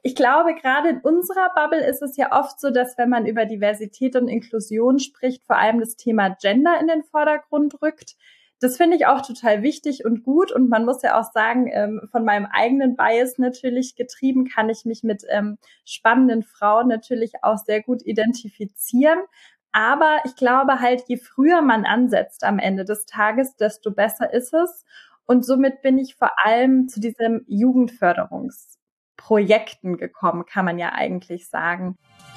Ich glaube, gerade in unserer Bubble ist es ja oft so, dass wenn man über Diversität und Inklusion spricht, vor allem das Thema Gender in den Vordergrund rückt. Das finde ich auch total wichtig und gut. Und man muss ja auch sagen, von meinem eigenen Bias natürlich getrieben, kann ich mich mit spannenden Frauen natürlich auch sehr gut identifizieren. Aber ich glaube halt, je früher man ansetzt am Ende des Tages, desto besser ist es. Und somit bin ich vor allem zu diesem Jugendförderungsprojekten gekommen, kann man ja eigentlich sagen.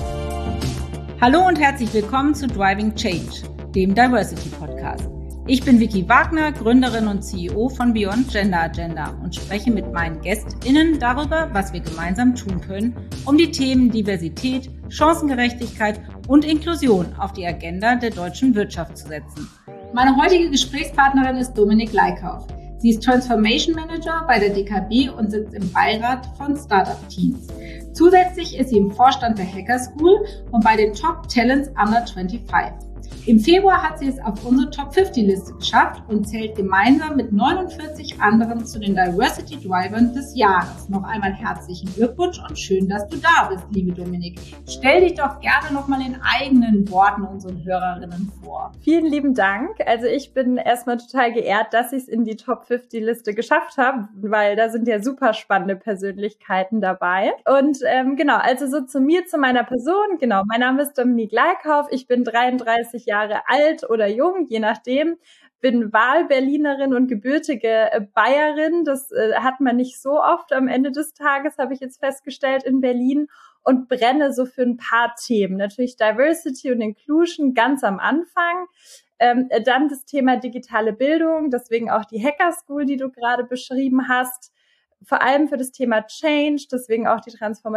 Hallo und herzlich willkommen zu Driving Change, dem Diversity Podcast. Ich bin Vicky Wagner, Gründerin und CEO von Beyond Gender Agenda und spreche mit meinen GästInnen darüber, was wir gemeinsam tun können, um die Themen Diversität, Chancengerechtigkeit und Inklusion auf die Agenda der deutschen Wirtschaft zu setzen. Meine heutige Gesprächspartnerin ist Dominik Leikauf. Sie ist Transformation Manager bei der DKB und sitzt im Beirat von Startup-Teams. Zusätzlich ist sie im Vorstand der Hacker School und bei den Top Talents Under 25. Im Februar hat sie es auf unsere Top 50 Liste geschafft und zählt gemeinsam mit 49 anderen zu den Diversity Drivern des Jahres. Noch einmal herzlichen Glückwunsch und schön, dass du da bist, liebe Dominik. Stell dich doch gerne nochmal in eigenen Worten unseren Hörerinnen vor. Vielen lieben Dank. Also ich bin erstmal total geehrt, dass ich es in die Top 50 Liste geschafft habe, weil da sind ja super spannende Persönlichkeiten dabei. Und genau, also so zu mir, zu meiner Person. Genau, mein Name ist Dominik Leikauf. Ich bin 33 Jahre alt oder jung, je nachdem. Bin Wahlberlinerin und gebürtige Bayerin. Das hat man nicht so oft am Ende des Tages, habe ich jetzt festgestellt, in Berlin. Und brenne so für ein paar Themen. Natürlich Diversity und Inclusion ganz am Anfang. Dann das Thema digitale Bildung, deswegen auch die Hacker School, die du gerade beschrieben hast. Vor allem für das Thema Change, deswegen auch die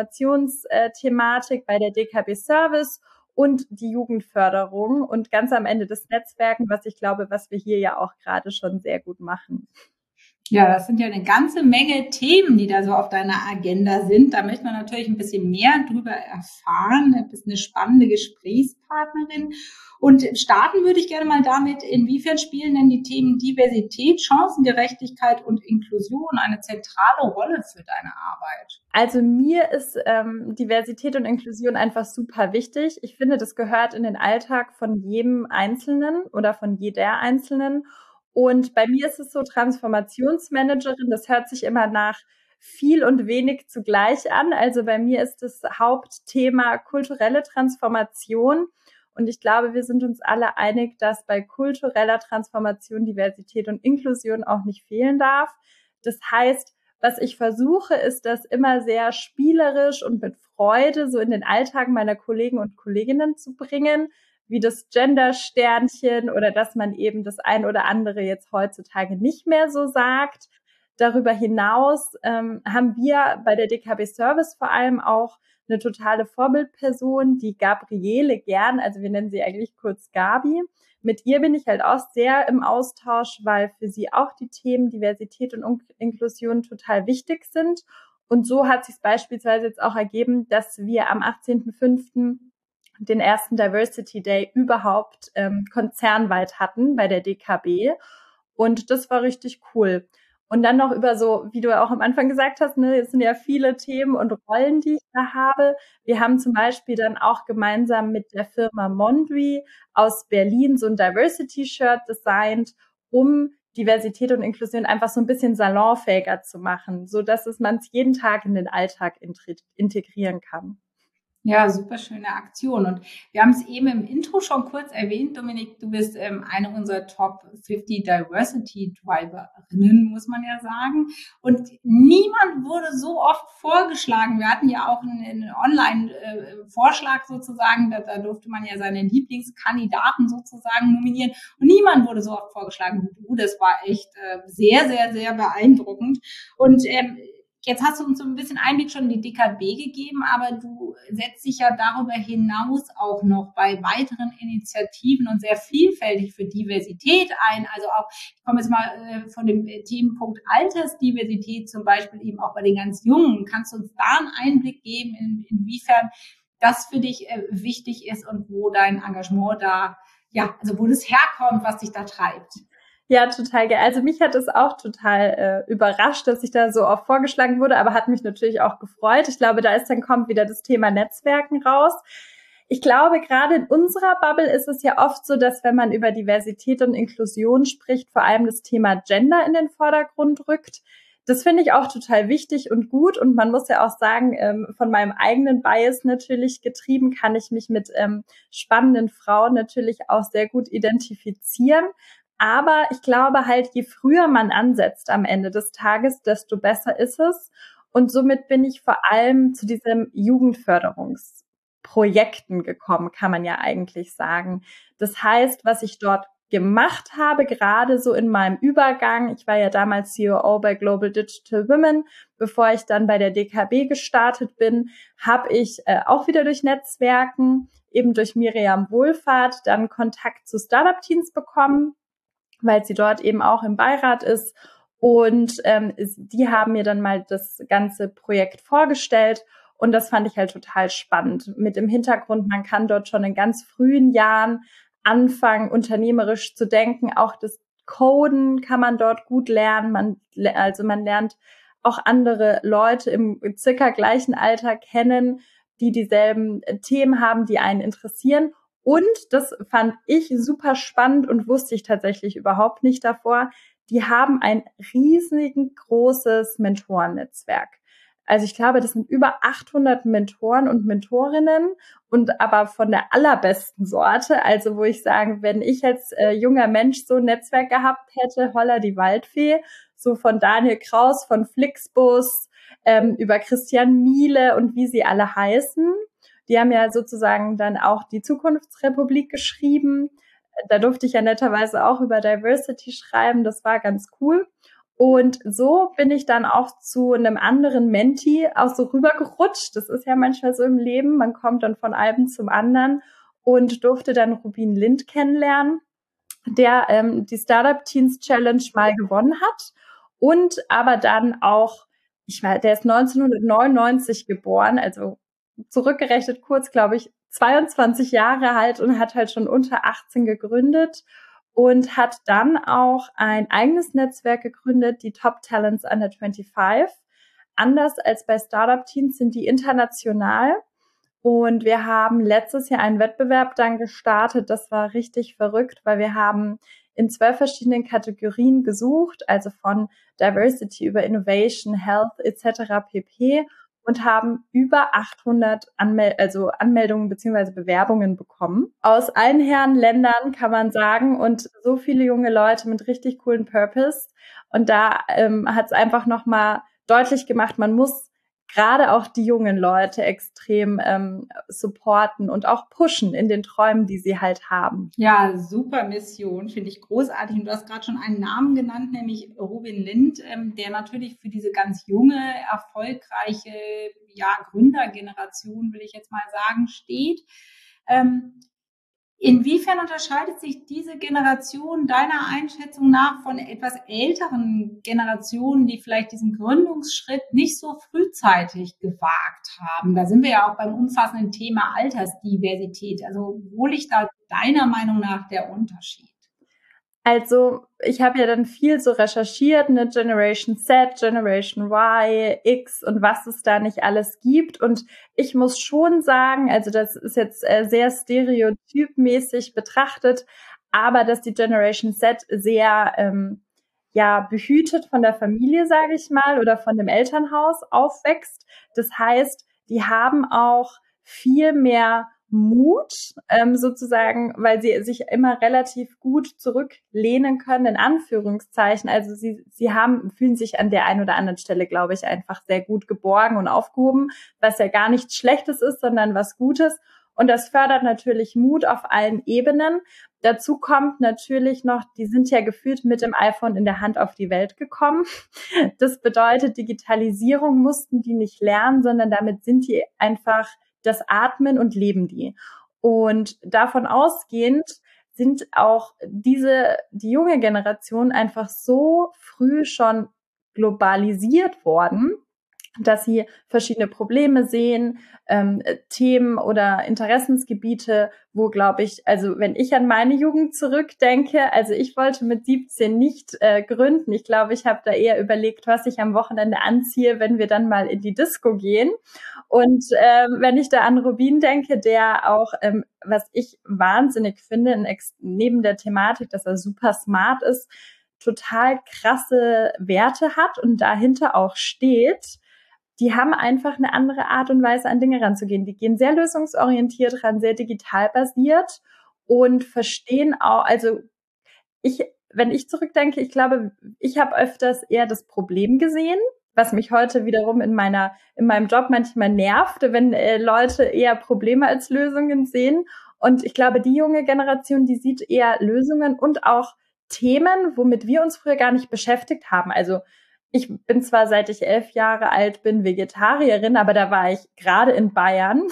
Transformationsthematik bei der DKB Service und die Jugendförderung und ganz am Ende das Netzwerken, was ich glaube, was wir hier ja auch gerade schon sehr gut machen. Ja, das sind ja eine ganze Menge Themen, die da so auf deiner Agenda sind. Da möchte man natürlich ein bisschen mehr drüber erfahren. Du bist eine spannende Gesprächspartnerin. Und starten würde ich gerne mal damit, inwiefern spielen denn die Themen Diversität, Chancengerechtigkeit und Inklusion eine zentrale Rolle für deine Arbeit? Also mir ist Diversität und Inklusion einfach super wichtig. Ich finde, das gehört in den Alltag von jedem Einzelnen oder von jeder Einzelnen. Und bei mir ist es so Transformationsmanagerin, das hört sich immer nach viel und wenig zugleich an. Also bei mir ist das Hauptthema kulturelle Transformation. Und ich glaube, wir sind uns alle einig, dass bei kultureller Transformation Diversität und Inklusion auch nicht fehlen darf. Das heißt, was ich versuche, ist das immer sehr spielerisch und mit Freude so in den Alltag meiner Kollegen und Kolleginnen zu bringen, wie das Gender-Sternchen oder dass man eben das ein oder andere jetzt heutzutage nicht mehr so sagt. Darüber hinaus haben wir bei der DKB Service vor allem auch eine totale Vorbildperson, die Gabriele Gern, also wir nennen sie eigentlich kurz Gabi. Mit ihr bin ich halt auch sehr im Austausch, weil für sie auch die Themen Diversität und Inklusion total wichtig sind. Und so hat sich es beispielsweise jetzt auch ergeben, dass wir am 18.05. den ersten Diversity Day überhaupt konzernweit hatten bei der DKB. Und das war richtig cool. Und dann noch über so, wie du auch am Anfang gesagt hast, ne, es sind ja viele Themen und Rollen, die ich da habe. Wir haben zum Beispiel dann auch gemeinsam mit der Firma Mondri aus Berlin so ein Diversity-Shirt designt, um Diversität und Inklusion einfach so ein bisschen salonfähiger zu machen, so dass man es jeden Tag in den Alltag integrieren kann. Ja, super schöne Aktion. Und wir haben es eben im Intro schon kurz erwähnt, Dominik, du bist eine unserer Top 50 Diversity Driverinnen, muss man ja sagen. Und niemand wurde so oft vorgeschlagen. Wir hatten ja auch einen Online-Vorschlag sozusagen, da durfte man ja seine Lieblingskandidaten sozusagen nominieren. Und niemand wurde so oft vorgeschlagen wie du. Das war echt sehr, sehr, sehr beeindruckend. Und jetzt hast du uns so ein bisschen Einblick schon in die DKB gegeben, aber du setzt dich ja darüber hinaus auch noch bei weiteren Initiativen und sehr vielfältig für Diversität ein. Also auch, ich komme jetzt mal von dem Themenpunkt Altersdiversität zum Beispiel eben auch bei den ganz Jungen. Kannst du uns da einen Einblick geben, inwiefern das für dich wichtig ist und wo dein Engagement da, ja, also wo das herkommt, was dich da treibt? Ja, total geil. Also mich hat es auch total überrascht, dass ich da so oft vorgeschlagen wurde, aber hat mich natürlich auch gefreut. Ich glaube, kommt wieder das Thema Netzwerken raus. Ich glaube, gerade in unserer Bubble ist es ja oft so, dass wenn man über Diversität und Inklusion spricht, vor allem das Thema Gender in den Vordergrund rückt. Das finde ich auch total wichtig und gut. Und man muss ja auch sagen, von meinem eigenen Bias natürlich getrieben, kann ich mich mit spannenden Frauen natürlich auch sehr gut identifizieren. Aber ich glaube halt, je früher man ansetzt am Ende des Tages, desto besser ist es. Und somit bin ich vor allem zu diesem Jugendförderungsprojekten gekommen, kann man ja eigentlich sagen. Das heißt, was ich dort gemacht habe, gerade so in meinem Übergang, ich war ja damals COO bei Global Digital Women, bevor ich dann bei der DKB gestartet bin, habe ich auch wieder durch Netzwerken, eben durch Miriam Wohlfahrt, dann Kontakt zu Startup-Teams bekommen, weil sie dort eben auch im Beirat ist. Und die haben mir dann mal das ganze Projekt vorgestellt. Und das fand ich halt total spannend. Mit dem Hintergrund, man kann dort schon in ganz frühen Jahren anfangen, unternehmerisch zu denken. Auch das Coden kann man dort gut lernen. Man lernt auch andere Leute im circa gleichen Alter kennen, die dieselben Themen haben, die einen interessieren. Und das fand ich super spannend und wusste ich tatsächlich überhaupt nicht davor. Die haben ein riesigen großes Mentorennetzwerk. Also ich glaube, das sind über 800 Mentoren und Mentorinnen und aber von der allerbesten Sorte. Also wo ich sagen, wenn ich als junger Mensch so ein Netzwerk gehabt hätte, holla die Waldfee, so von Daniel Kraus, von Flixbus, über Christian Miele und wie sie alle heißen. Die haben ja sozusagen dann auch die Zukunftsrepublik geschrieben. Da durfte ich ja netterweise auch über Diversity schreiben. Das war ganz cool. Und so bin ich dann auch zu einem anderen Mentee auch so rübergerutscht. Das ist ja manchmal so im Leben. Man kommt dann von einem zum anderen und durfte dann Rubin Lind kennenlernen, der die Startup Teens Challenge mal gewonnen hat und aber dann auch, der ist 1999 geboren, also zurückgerechnet kurz, glaube ich, 22 Jahre alt und hat halt schon unter 18 gegründet und hat dann auch ein eigenes Netzwerk gegründet, die Top Talents Under 25. Anders als bei Startup Teens sind die international. Und wir haben letztes Jahr einen Wettbewerb dann gestartet. Das war richtig verrückt, weil wir haben in 12 verschiedenen Kategorien gesucht, also von Diversity über Innovation, Health etc. pp. Und haben über 800 Anmeldungen beziehungsweise Bewerbungen bekommen. Aus allen Herren Ländern kann man sagen und so viele junge Leute mit richtig coolen Purpose. Und da hat es einfach nochmal deutlich gemacht, man muss gerade auch die jungen Leute extrem supporten und auch pushen in den Träumen, die sie halt haben. Ja, super Mission, finde ich großartig. Und du hast gerade schon einen Namen genannt, nämlich Rubin Lind, der natürlich für diese ganz junge, erfolgreiche Gründergeneration, will ich jetzt mal sagen, steht. Inwiefern unterscheidet sich diese Generation deiner Einschätzung nach von etwas älteren Generationen, die vielleicht diesen Gründungsschritt nicht so frühzeitig gewagt haben? Da sind wir ja auch beim umfassenden Thema Altersdiversität. Also wo liegt da deiner Meinung nach der Unterschied? Also ich habe ja dann viel so recherchiert, ne, Generation Z, Generation Y, X und was es da nicht alles gibt. Und ich muss schon sagen, also das ist jetzt sehr stereotypmäßig betrachtet, aber dass die Generation Z sehr behütet von der Familie, sage ich mal, oder von dem Elternhaus aufwächst. Das heißt, die haben auch viel mehr Mut, sozusagen, weil sie sich immer relativ gut zurücklehnen können, in Anführungszeichen. Also sie fühlen sich an der einen oder anderen Stelle, glaube ich, einfach sehr gut geborgen und aufgehoben, was ja gar nichts Schlechtes ist, sondern was Gutes. Und das fördert natürlich Mut auf allen Ebenen. Dazu kommt natürlich noch, die sind ja gefühlt mit dem iPhone in der Hand auf die Welt gekommen. Das bedeutet, Digitalisierung mussten die nicht lernen, sondern damit sind die einfach das atmen und leben die. Und davon ausgehend sind auch die junge Generation einfach so früh schon globalisiert worden, dass sie verschiedene Probleme sehen, Themen oder Interessensgebiete, wo, glaube ich, also wenn ich an meine Jugend zurückdenke, also ich wollte mit 17 nicht gründen. Ich glaube, ich habe da eher überlegt, was ich am Wochenende anziehe, wenn wir dann mal in die Disco gehen. Und wenn ich da an Rubin denke, der auch, was ich wahnsinnig finde, neben der Thematik, dass er super smart ist, total krasse Werte hat und dahinter auch steht, die haben einfach eine andere Art und Weise, an Dinge ranzugehen. Die gehen sehr lösungsorientiert ran, sehr digital basiert und verstehen auch, also wenn ich zurückdenke, ich glaube, ich habe öfters eher das Problem gesehen, was mich heute wiederum in meinem Job manchmal nervt, wenn Leute eher Probleme als Lösungen sehen. Und ich glaube, die junge Generation, die sieht eher Lösungen und auch Themen, womit wir uns früher gar nicht beschäftigt haben. Also ich bin zwar seit ich 11 Jahre alt bin Vegetarierin, aber da war ich gerade in Bayern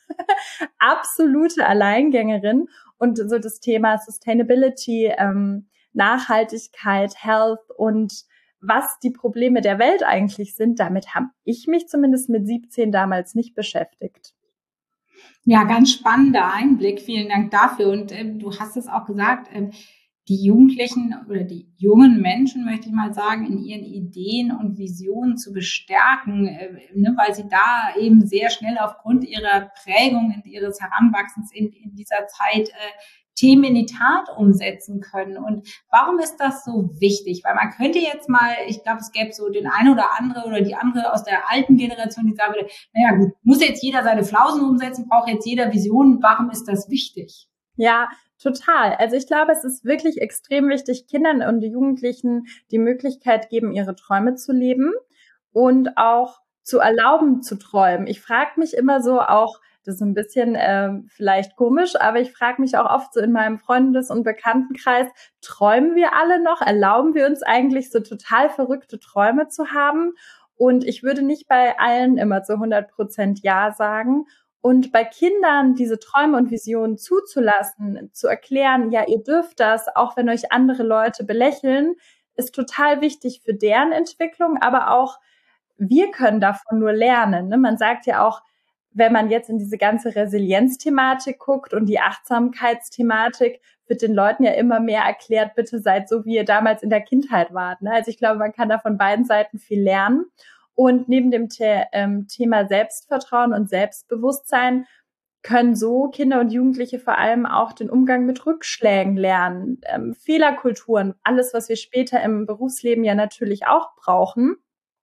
absolute Alleingängerin und so das Thema Sustainability, Nachhaltigkeit, Health und was die Probleme der Welt eigentlich sind, damit habe ich mich zumindest mit 17 damals nicht beschäftigt. Ja, ganz spannender Einblick. Vielen Dank dafür. Und du hast es auch gesagt, die Jugendlichen oder die jungen Menschen, möchte ich mal sagen, in ihren Ideen und Visionen zu bestärken, weil sie da eben sehr schnell aufgrund ihrer Prägung und ihres Heranwachsens in dieser Zeit Themen in die Tat umsetzen können. Und warum ist das so wichtig? Weil man könnte jetzt mal, ich glaube, es gäbe so den einen oder andere oder die andere aus der alten Generation, die sagen würde, naja gut, muss jetzt jeder seine Flausen umsetzen, braucht jetzt jeder Visionen, warum ist das wichtig? Ja, total. Also ich glaube, es ist wirklich extrem wichtig, Kindern und Jugendlichen die Möglichkeit geben, ihre Träume zu leben und auch zu erlauben zu träumen. Ich frage mich immer so auch, das ist ein bisschen vielleicht komisch, aber ich frage mich auch oft so in meinem Freundes- und Bekanntenkreis, träumen wir alle noch? Erlauben wir uns eigentlich so total verrückte Träume zu haben? Und ich würde nicht bei allen immer zu 100% Ja sagen. Und bei Kindern diese Träume und Visionen zuzulassen, zu erklären, ja, ihr dürft das, auch wenn euch andere Leute belächeln, ist total wichtig für deren Entwicklung, aber auch wir können davon nur lernen. Ne? Man sagt ja auch, wenn man jetzt in diese ganze Resilienzthematik guckt und die Achtsamkeitsthematik, wird den Leuten ja immer mehr erklärt, bitte seid so, wie ihr damals in der Kindheit wart. Ne? Also ich glaube, man kann da von beiden Seiten viel lernen. Und neben dem Thema Selbstvertrauen und Selbstbewusstsein können so Kinder und Jugendliche vor allem auch den Umgang mit Rückschlägen lernen, Fehlerkulturen, alles, was wir später im Berufsleben ja natürlich auch brauchen.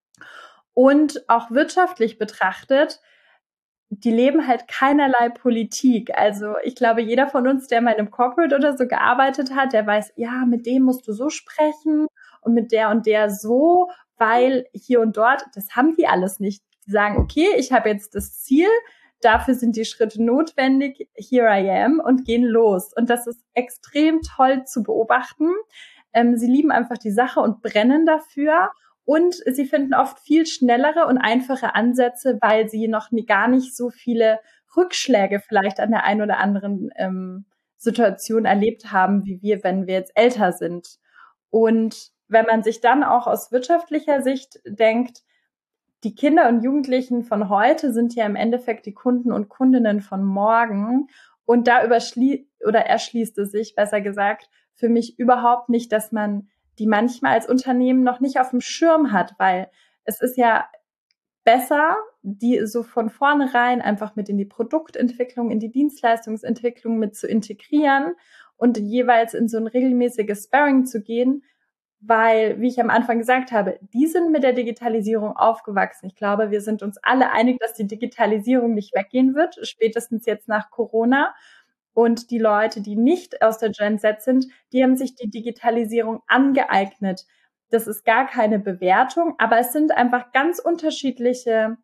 Und auch wirtschaftlich betrachtet, die leben halt keinerlei Politik. Also ich glaube, jeder von uns, der mal in einem Corporate oder so gearbeitet hat, der weiß, ja, mit dem musst du so sprechen und mit der und der so, weil hier und dort, das haben die alles nicht. Die sagen, okay, ich habe jetzt das Ziel, dafür sind die Schritte notwendig, here I am und gehen los. Und das ist extrem toll zu beobachten. Sie lieben einfach die Sache und brennen dafür. Und sie finden oft viel schnellere und einfache Ansätze, weil sie noch gar nicht so viele Rückschläge vielleicht an der einen oder anderen Situation erlebt haben, wie wir, wenn wir jetzt älter sind. Und wenn man sich dann auch aus wirtschaftlicher Sicht denkt, die Kinder und Jugendlichen von heute sind ja im Endeffekt die Kunden und Kundinnen von morgen. Und da erschließt es sich, besser gesagt, für mich überhaupt nicht, dass man die manchmal als Unternehmen noch nicht auf dem Schirm hat, weil es ist ja besser, die so von vornherein einfach mit in die Produktentwicklung, in die Dienstleistungsentwicklung mit zu integrieren und jeweils in so ein regelmäßiges Sparring zu gehen, weil, wie ich am Anfang gesagt habe, die sind mit der Digitalisierung aufgewachsen. Ich glaube, wir sind uns alle einig, dass die Digitalisierung nicht weggehen wird, spätestens jetzt nach Corona. Und die Leute, die nicht aus der Gen Z sind, die haben sich die Digitalisierung angeeignet. Das ist gar keine Bewertung, aber es sind einfach ganz unterschiedliche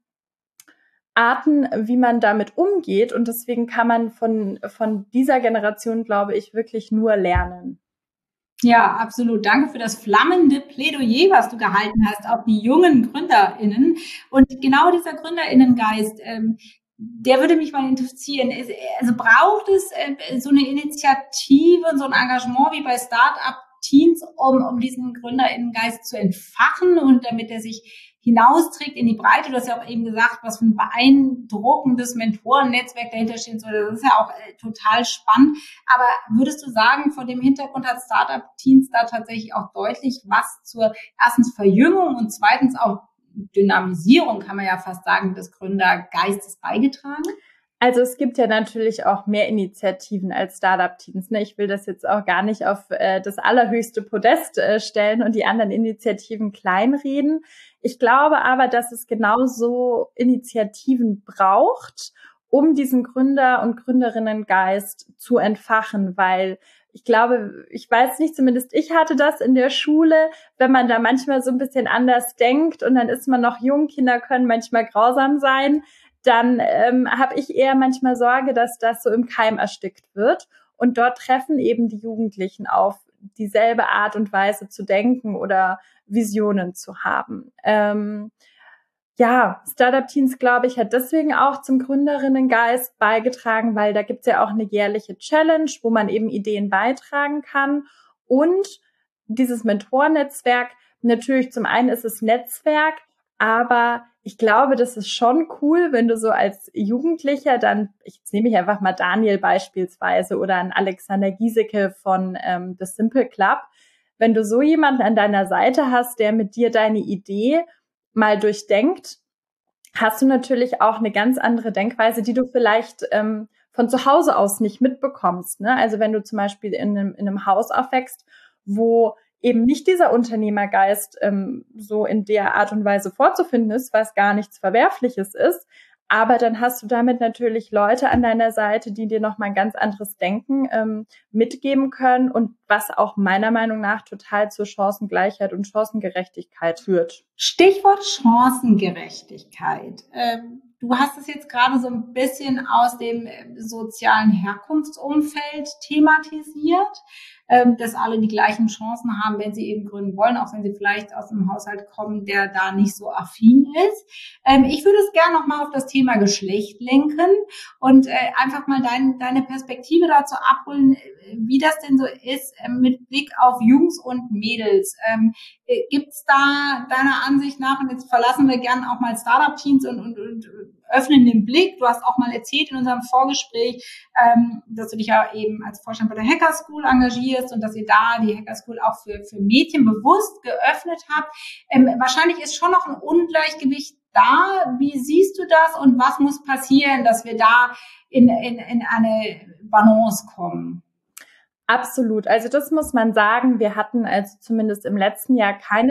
Arten, wie man damit umgeht. Und deswegen kann man von dieser Generation, glaube ich, wirklich nur lernen. Ja, absolut. Danke für das flammende Plädoyer, was du gehalten hast auf die jungen GründerInnen. Und genau dieser GründerInnengeist, der würde mich mal interessieren. Also braucht es so eine Initiative und so ein Engagement wie bei Start-up-Teens, um diesen GründerInnengeist zu entfachen und damit er sich hinausträgt in die Breite. Du hast ja auch eben gesagt, was für ein beeindruckendes Mentorennetzwerk dahinter steht. Das ist ja auch total spannend. Aber würdest du sagen, vor dem Hintergrund hat Startup Teens da tatsächlich auch deutlich was zur erstens Verjüngung und zweitens auch Dynamisierung, kann man ja fast sagen, des Gründergeistes beigetragen? Also es gibt ja natürlich auch mehr Initiativen als Startup-Teens. Ne? Ich will das jetzt auch gar nicht auf das allerhöchste Podest stellen und die anderen Initiativen kleinreden. Ich glaube aber, dass es genauso Initiativen braucht, um diesen Gründer- und Gründerinnengeist zu entfachen, weil ich glaube, ich weiß nicht, zumindest ich hatte das in der Schule, wenn man da manchmal so ein bisschen anders denkt und dann ist man noch jung, Kinder können manchmal grausam sein, dann habe ich eher manchmal Sorge, dass das so im Keim erstickt wird. Und dort treffen eben die Jugendlichen auf dieselbe Art und Weise zu denken oder Visionen zu haben. Ja, Startup Teens, glaube ich, hat deswegen auch zum Gründerinnengeist beigetragen, weil da gibt's ja auch eine jährliche Challenge, wo man eben Ideen beitragen kann. Und dieses Mentornetzwerk, natürlich zum einen ist es Netzwerk, aber ich glaube, das ist schon cool, wenn du so als Jugendlicher dann, jetzt nehme ich einfach mal Daniel beispielsweise oder an Alexander Giesecke von The Simple Club, wenn du so jemanden an deiner Seite hast, der mit dir deine Idee mal durchdenkt, hast du natürlich auch eine ganz andere Denkweise, die du vielleicht von zu Hause aus nicht mitbekommst. Ne? Also wenn du zum Beispiel in einem Haus aufwächst, wo eben nicht dieser Unternehmergeist so in der Art und Weise vorzufinden ist, was gar nichts Verwerfliches ist, aber dann hast du damit natürlich Leute an deiner Seite, die dir nochmal ein ganz anderes Denken mitgeben können und was auch meiner Meinung nach total zur Chancengleichheit und Chancengerechtigkeit führt. Stichwort Chancengerechtigkeit. Du hast es jetzt gerade so ein bisschen aus dem sozialen Herkunftsumfeld thematisiert, dass alle die gleichen Chancen haben, wenn sie eben gründen wollen, auch wenn sie vielleicht aus einem Haushalt kommen, der da nicht so affin ist. Ich würde es gerne nochmal auf das Thema Geschlecht lenken und einfach mal deine Perspektive dazu abholen, wie das denn so ist mit Blick auf Jungs und Mädels. Gibt's da deiner Ansicht nach, und jetzt verlassen wir gerne auch mal Startup-Teams und öffnen den Blick. Du hast auch mal erzählt in unserem Vorgespräch, dass du dich ja eben als Vorstand bei der Hacker School engagierst und dass ihr da die Hacker School auch für Mädchen bewusst geöffnet habt. Wahrscheinlich ist schon noch ein Ungleichgewicht da. Wie siehst du das und was muss passieren, dass wir da in eine Balance kommen? Absolut. Also das muss man sagen. Wir hatten also zumindest im letzten Jahr keine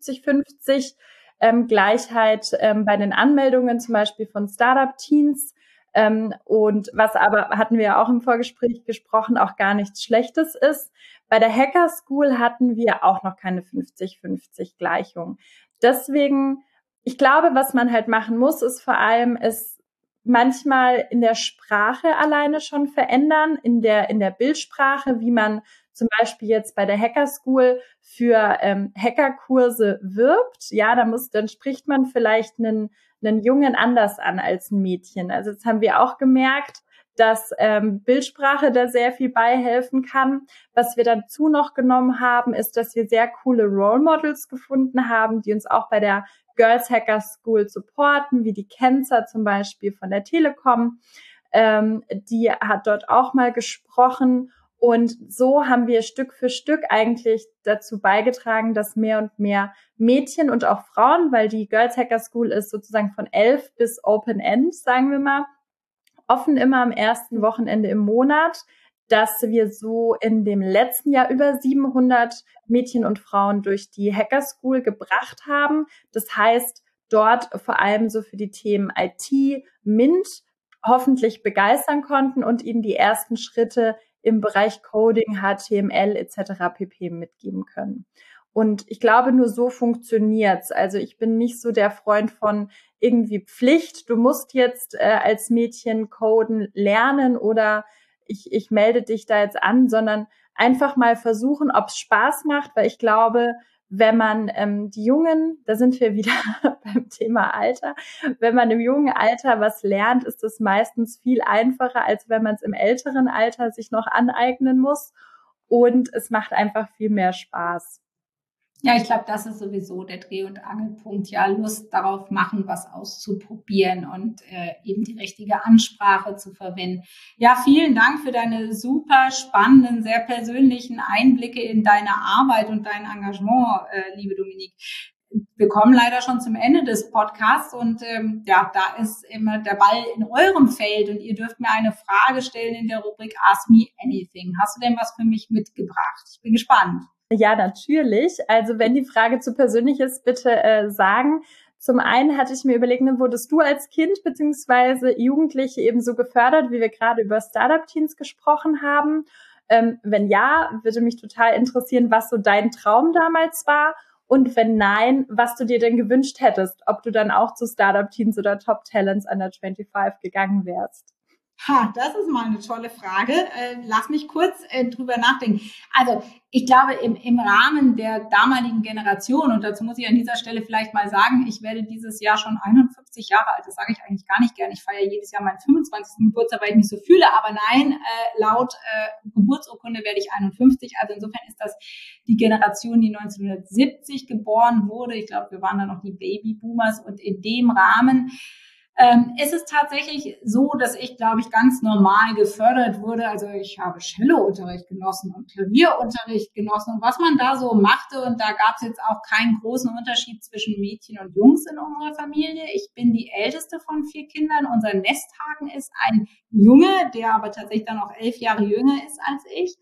50-50 Gleichheit bei den Anmeldungen, zum Beispiel von Startup-Teens. Und was aber, hatten wir auch im Vorgespräch gesprochen, auch gar nichts Schlechtes ist. Bei der Hacker School hatten wir auch noch keine 50-50 Gleichung. Deswegen, ich glaube, was man halt machen muss, ist vor allem, ist manchmal in der Sprache alleine schon verändern, in der Bildsprache, wie man zum Beispiel jetzt bei der Hacker School für Hackerkurse wirbt. Ja, dann spricht man vielleicht einen Jungen anders an als ein Mädchen. Also jetzt haben wir auch gemerkt, dass Bildsprache da sehr viel beihelfen kann. Was wir dazu noch genommen haben, ist, dass wir sehr coole Role Models gefunden haben, die uns auch bei der Girls Hacker School supporten, wie die Kenza zum Beispiel von der Telekom. Die hat dort auch mal gesprochen. Und so haben wir Stück für Stück eigentlich dazu beigetragen, dass mehr und mehr Mädchen und auch Frauen, weil die Girls Hacker School ist sozusagen von 11 bis Open End, sagen wir mal, offen immer am ersten Wochenende im Monat, dass wir so in dem letzten Jahr über 700 Mädchen und Frauen durch die Hacker School gebracht haben. Das heißt, dort vor allem so für die Themen IT, MINT hoffentlich begeistern konnten und ihnen die ersten Schritte im Bereich Coding, HTML etc. pp. Mitgeben können. Und ich glaube, nur so funktioniert's. Also ich bin nicht so der Freund von irgendwie Pflicht. Du musst jetzt als Mädchen coden lernen oder ich melde dich da jetzt an, sondern einfach mal versuchen, ob es Spaß macht, weil ich glaube, wenn man die Jungen, da sind wir wieder beim Thema Alter, wenn man im jungen Alter was lernt, ist es meistens viel einfacher, als wenn man es im älteren Alter sich noch aneignen muss. Und es macht einfach viel mehr Spaß. Ja, ich glaube, das ist sowieso der Dreh- und Angelpunkt. Ja, Lust darauf machen, was auszuprobieren und eben die richtige Ansprache zu verwenden. Ja, vielen Dank für deine super spannenden, sehr persönlichen Einblicke in deine Arbeit und dein Engagement, liebe Dominique. Wir kommen leider schon zum Ende des Podcasts und da ist immer der Ball in eurem Feld und ihr dürft mir eine Frage stellen in der Rubrik Ask Me Anything. Hast du denn was für mich mitgebracht? Ich bin gespannt. Ja, natürlich. Also wenn die Frage zu persönlich ist, bitte sagen. Zum einen hatte ich mir überlegt, wurdest du als Kind bzw. Jugendliche eben so gefördert, wie wir gerade über Startup-Teens gesprochen haben? Wenn ja, würde mich total interessieren, was so dein Traum damals war. Und wenn nein, was du dir denn gewünscht hättest, ob du dann auch zu Startup-Teens oder Top Talents Under 25 gegangen wärst. Das ist mal eine tolle Frage. Lass mich kurz drüber nachdenken. Also ich glaube, im Rahmen der damaligen Generation, und dazu muss ich an dieser Stelle vielleicht mal sagen, ich werde dieses Jahr schon 51 Jahre alt. Das sage ich eigentlich gar nicht gern. Ich feiere jedes Jahr meinen 25. Geburtstag, weil ich mich so fühle. Aber nein, laut Geburtsurkunde werde ich 51. Also insofern ist das die Generation, die 1970 geboren wurde. Ich glaube, wir waren da noch die Babyboomers. Und in dem Rahmen es ist tatsächlich so, dass ich, glaube ich, ganz normal gefördert wurde. Also ich habe Cellounterricht genossen und Klavierunterricht genossen und was man da so machte. Und da gab es jetzt auch keinen großen Unterschied zwischen Mädchen und Jungs in unserer Familie. Ich bin die älteste von 4 Kindern. Unser Nesthaken ist ein Junge, der aber tatsächlich dann auch 11 Jahre jünger ist als ich.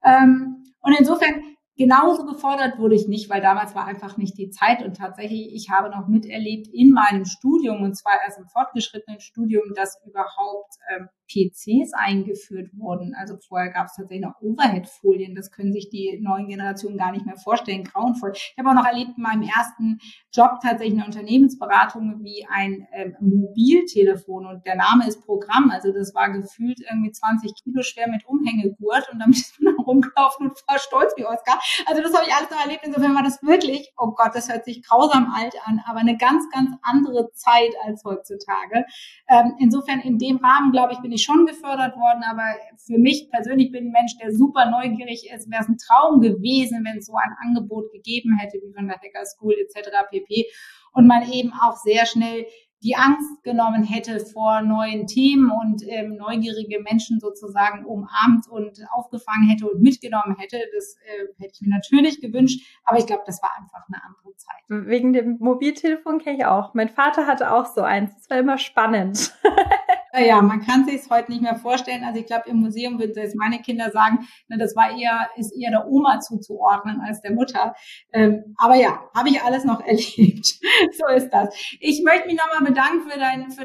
Und insofern genauso gefordert wurde ich nicht, weil damals war einfach nicht die Zeit und tatsächlich, ich habe noch miterlebt in meinem Studium und zwar erst im fortgeschrittenen Studium, dass überhaupt PCs eingeführt wurden. Also vorher gab es tatsächlich noch Overhead-Folien, das können sich die neuen Generationen gar nicht mehr vorstellen, grauenvoll. Ich habe auch noch erlebt in meinem ersten Job tatsächlich eine Unternehmensberatung wie ein Mobiltelefon und der Name ist Programm, also das war gefühlt irgendwie 20 Kilo schwer mit Umhängegurt und damit ist man dann rumgelaufen und war stolz wie Oskar. Also das habe ich alles noch erlebt, insofern war das wirklich, oh Gott, das hört sich grausam alt an, aber eine ganz, ganz andere Zeit als heutzutage. Insofern in dem Rahmen, glaube ich, bin ich schon gefördert worden, aber für mich persönlich bin ich ein Mensch, der super neugierig ist, wäre es ein Traum gewesen, wenn es so ein Angebot gegeben hätte, wie von der Hacker School etc. pp. Und man eben auch sehr schnell die Angst genommen hätte vor neuen Themen und neugierige Menschen sozusagen umarmt und aufgefangen hätte und mitgenommen hätte. Das hätte ich mir natürlich gewünscht, aber ich glaube, das war einfach eine andere Zeit. Wegen dem Mobiltelefon kenne ich auch. Mein Vater hatte auch so eins. Das war immer spannend. Ja, man kann sich es heute nicht mehr vorstellen. Also ich glaube, im Museum würden jetzt meine Kinder sagen, das ist eher der Oma zuzuordnen als der Mutter. Aber ja, habe ich alles noch erlebt. So ist das. Ich möchte mich nochmal bedanken für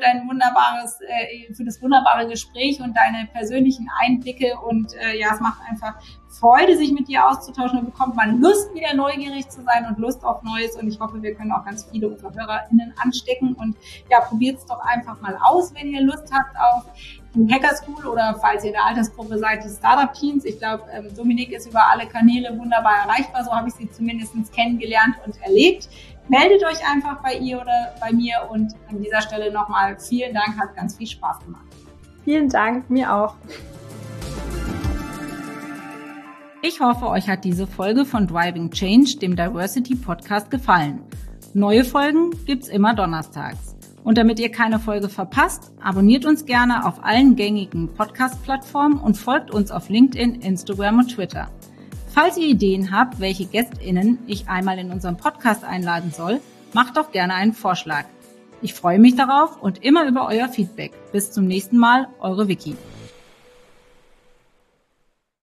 das wunderbare Gespräch und deine persönlichen Einblicke. Und es macht einfach Freude, sich mit dir auszutauschen. Und bekommt man Lust, wieder neugierig zu sein und Lust auf Neues. Und ich hoffe, wir können auch ganz viele unserer HörerInnen anstecken. Und ja, probiert es doch einfach mal aus, wenn ihr Lust habt auf die Hacker School oder falls ihr in der Altersgruppe seid, die Startup-Teens. Ich glaube, Dominique ist über alle Kanäle wunderbar erreichbar. So habe ich sie zumindest kennengelernt und erlebt. Meldet euch einfach bei ihr oder bei mir. Und an dieser Stelle nochmal vielen Dank. Hat ganz viel Spaß gemacht. Vielen Dank, mir auch. Ich hoffe, euch hat diese Folge von Driving Change, dem Diversity Podcast, gefallen. Neue Folgen gibt's immer donnerstags. Und damit ihr keine Folge verpasst, abonniert uns gerne auf allen gängigen Podcast-Plattformen und folgt uns auf LinkedIn, Instagram und Twitter. Falls ihr Ideen habt, welche GästInnen ich einmal in unserem Podcast einladen soll, macht doch gerne einen Vorschlag. Ich freue mich darauf und immer über euer Feedback. Bis zum nächsten Mal, eure Vicky.